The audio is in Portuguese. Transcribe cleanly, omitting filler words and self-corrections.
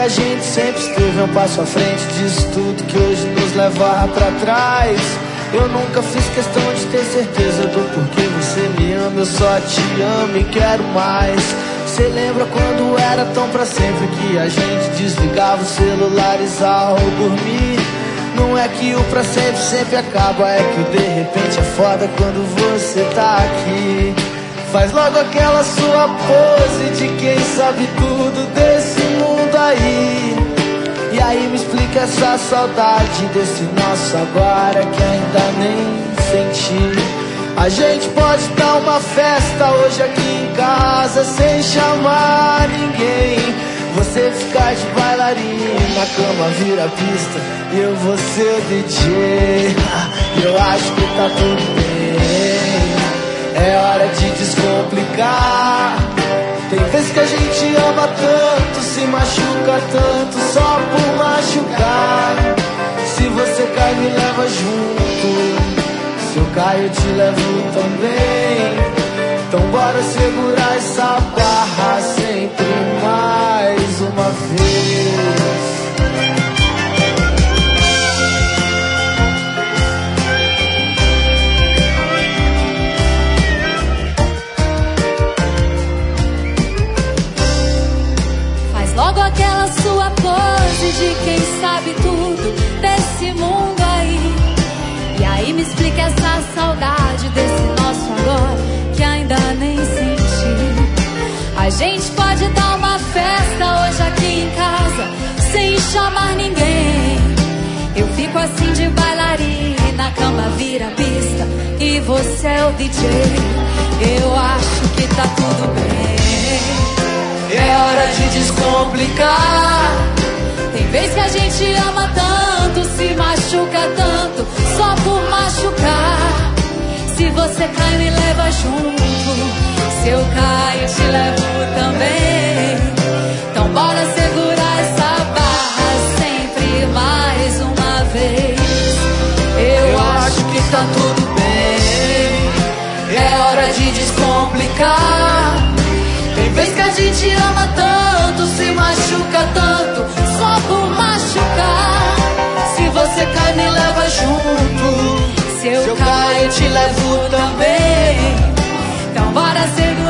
a gente sempre esteve um passo à frente disso tudo que hoje nos leva pra trás. Eu nunca fiz questão de ter certeza do porquê você me ama. Eu só te amo e quero mais. Cê lembra quando era tão pra sempre que a gente desligava os celulares ao dormir? Não é que o pra sempre sempre acaba, é que de repente é foda quando você tá aqui. Faz logo aquela sua pose de quem sabe tudo desse mundo aí. E aí me explica essa saudade desse nosso agora que ainda nem senti. A gente pode dar uma festa hoje aqui em casa sem chamar ninguém. Você ficar de bailarina, a cama vira pista e eu vou ser o DJ. Eu acho que tá tudo bem. É hora de descomplicar. Tem vezes que a gente ama tanto, se machuca tanto só por machucar. Se você cai, me leva junto. Se eu caio, eu te levo também. Então bora segurar essa barra sempre mais uma vez. Logo aquela sua pose de quem sabe tudo desse mundo aí. E aí me explica essa saudade desse nosso agora que ainda nem senti. A gente pode dar uma festa hoje aqui em casa sem chamar ninguém. Eu fico assim de bailarina, a cama vira pista e você é o DJ. Eu acho que tá tudo bem. É hora de descomplicar. Tem vez que a gente ama tanto, se machuca tanto só por machucar. Se você cai, me leva junto. Se eu caio, te levo também. Então bora segurar essa barra sempre mais uma vez. Eu acho que tá tudo bem. É hora de descomplicar. Tem vez que a gente ama tanto, se machuca tanto só por machucar. Se você cai, me leva junto. Se eu caio, eu te levo também. Então bora segurar